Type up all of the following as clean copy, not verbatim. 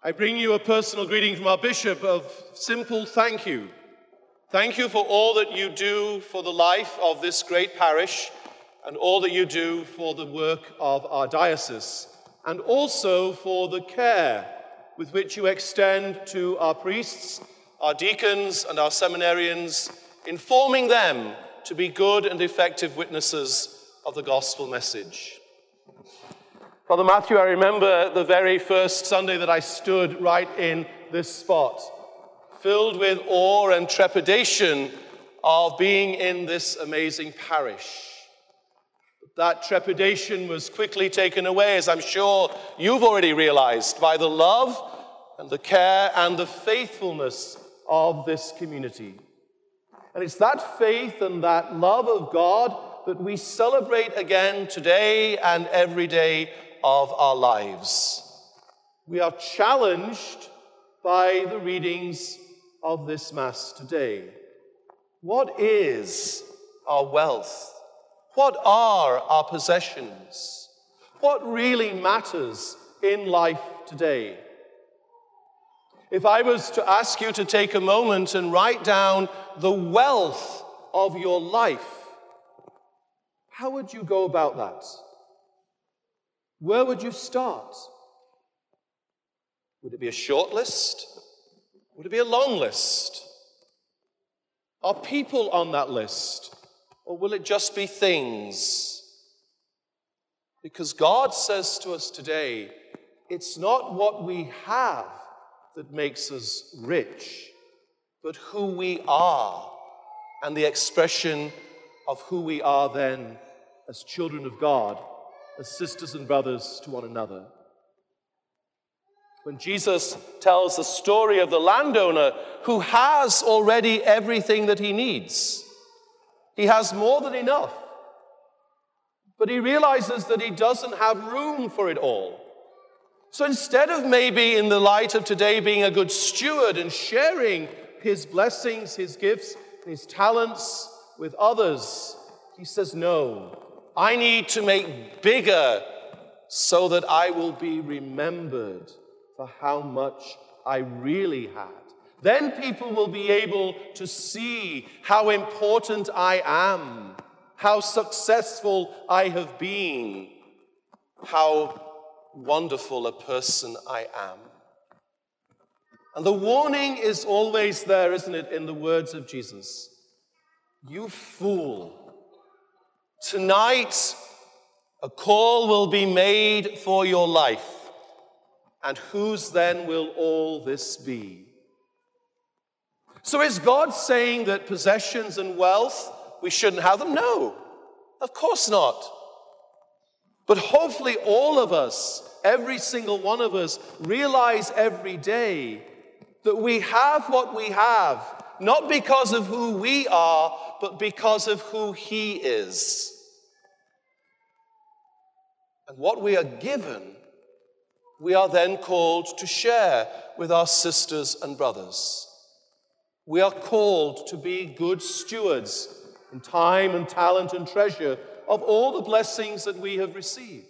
I bring you a personal greeting from our bishop of simple thank you. Thank you for all that you do for the life of this great parish and all that you do for the work of our diocese, and also for the care with which you extend to our priests, our deacons, and our seminarians, informing them to be good and effective witnesses of the gospel message. Father Matthew, I remember the very first Sunday that I stood right in this spot, filled with awe and trepidation of being in this amazing parish. That trepidation was quickly taken away, as I'm sure you've already realized, by the love and the care and the faithfulness of this community. And it's that faith and that love of God that we celebrate again today and every day of our lives. We are challenged by the readings of this Mass today. What is our wealth? What are our possessions? What really matters in life today? If I was to ask you to take a moment and write down the wealth of your life, how would you go about that? Where would you start? Would it be a short list? Would it be a long list? Are people on that list? Or will it just be things? Because God says to us today, it's not what we have that makes us rich, but who we are and the expression of who we are then as children of God, as sisters and brothers to one another. When Jesus tells the story of the landowner who has already everything that he needs, he has more than enough, but he realizes that he doesn't have room for it all. So instead of maybe in the light of today being a good steward and sharing his blessings, his gifts, his talents with others, he says, no, I need to make bigger so that I will be remembered for how much I really had. Then people will be able to see how important I am, how successful I have been, how wonderful a person I am. And the warning is always there, isn't it, in the words of Jesus? You fool. Tonight, a call will be made for your life. And whose then will all this be? So is God saying that possessions and wealth, we shouldn't have them? No, of course not. But hopefully all of us, every single one of us, realize every day that we have what we have, not because of who we are, but because of who He is. And what we are given, we are then called to share with our sisters and brothers. We are called to be good stewards in time and talent and treasure of all the blessings that we have received.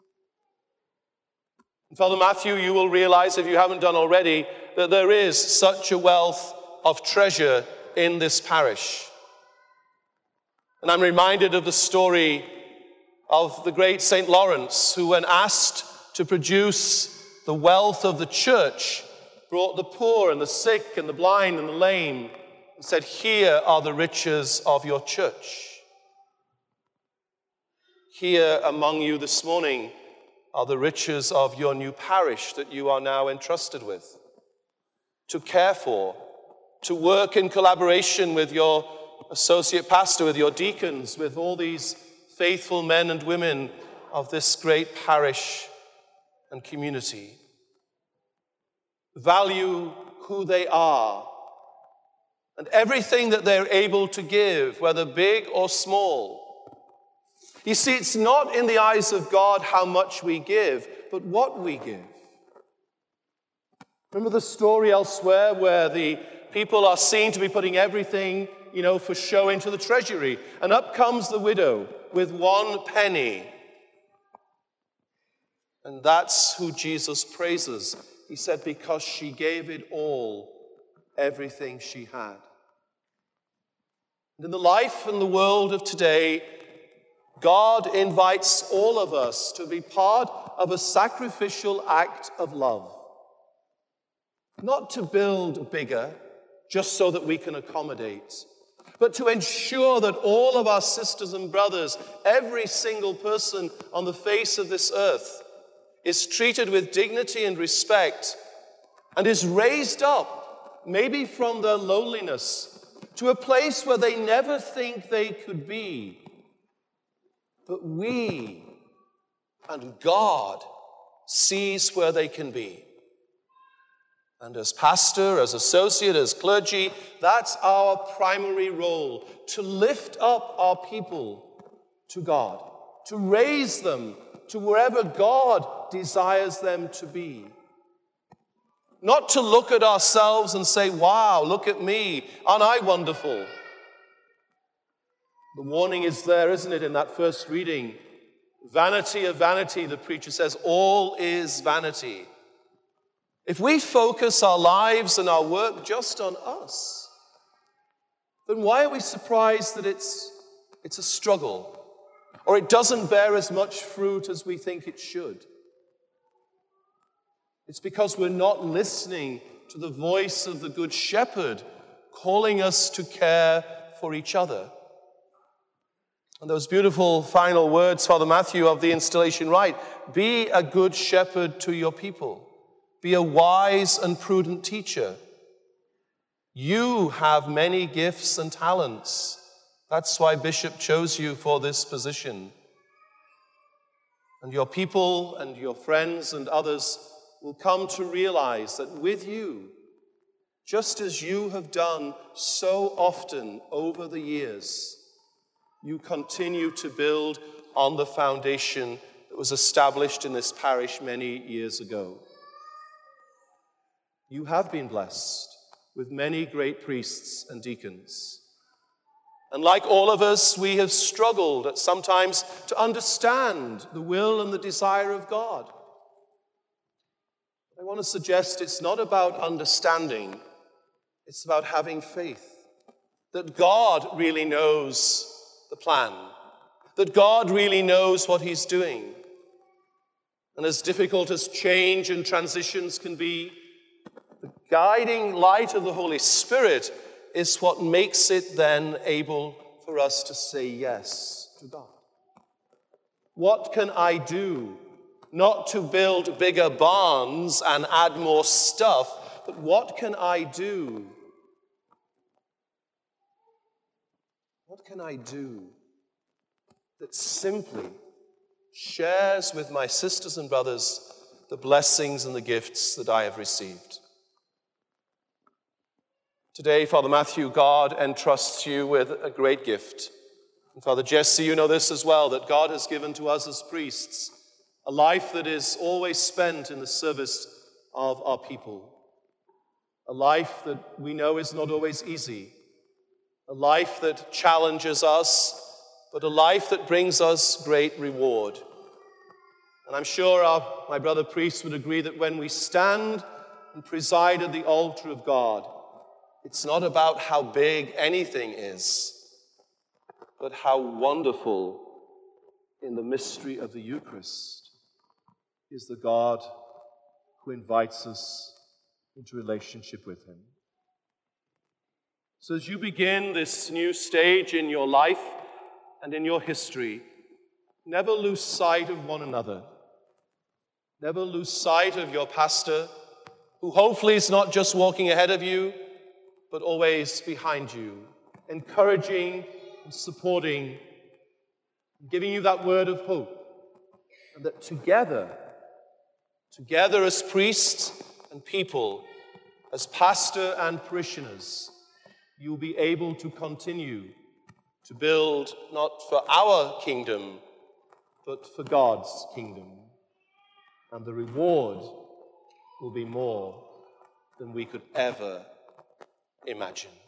And Father Matthew, you will realize, if you haven't done already, that there is such a wealth of treasure in this parish. And I'm reminded of the story of the great St. Lawrence, who, when asked to produce the wealth of the church, brought the poor and the sick and the blind and the lame and said, here are the riches of your church. Here among you this morning are the riches of your new parish that you are now entrusted with, to care for, to work in collaboration with your associate pastor, with your deacons, with all these faithful men and women of this great parish and community. Value who they are and everything that they're able to give, whether big or small. You see, it's not in the eyes of God how much we give, but what we give. Remember the story elsewhere where the people are seen to be putting everything, for show into the treasury. And up comes the widow with 1 penny. And that's who Jesus praises. He said, because she gave it all, everything she had. And in the life and the world of today, God invites all of us to be part of a sacrificial act of love. Not to build bigger, just so that we can accommodate, but to ensure that all of our sisters and brothers, every single person on the face of this earth, is treated with dignity and respect and is raised up, maybe from their lowliness, to a place where they never think they could be. But we and God sees where they can be. And as pastor, as associate, as clergy, that's our primary role, to lift up our people to God, to raise them to wherever God desires them to be. Not to look at ourselves and say, wow, look at me, aren't I wonderful? The warning is there, isn't it, in that first reading? Vanity of vanity, the preacher says, all is vanity. If we focus our lives and our work just on us, then why are we surprised that it's a struggle, or it doesn't bear as much fruit as we think it should? It's because we're not listening to the voice of the Good Shepherd calling us to care for each other. And those beautiful final words, Father Matthew, of the installation rite, be a good shepherd to your people. Be a wise and prudent teacher. You have many gifts and talents. That's why Bishop chose you for this position. And your people and your friends and others will come to realize that with you, just as you have done so often over the years, you continue to build on the foundation that was established in this parish many years ago. You have been blessed with many great priests and deacons. And like all of us, we have struggled at sometimes to understand the will and the desire of God. I want to suggest it's not about understanding, it's about having faith that God really knows the plan, that God really knows what he's doing. And as difficult as change and transitions can be, the guiding light of the Holy Spirit is what makes it then able for us to say yes to God. What can I do? Not to build bigger barns and add more stuff, but what can I do? What can I do that simply shares with my sisters and brothers the blessings and the gifts that I have received? Today, Father Matthew, God entrusts you with a great gift. And Father Jesse, you know this as well, that God has given to us as priests a life that is always spent in the service of our people. A life that we know is not always easy. A life that challenges us, but a life that brings us great reward. And I'm sure my brother priests would agree that when we stand and preside at the altar of God, it's not about how big anything is, but how wonderful in the mystery of the Eucharist is the God who invites us into relationship with him. So as you begin this new stage in your life and in your history, never lose sight of one another. Never lose sight of your pastor, who hopefully is not just walking ahead of you, but always behind you, encouraging and supporting, giving you that word of hope. And that together as priests and people, as pastor and parishioners, you'll be able to continue to build not for our kingdom, but for God's kingdom. And the reward will be more than we could ever imagine.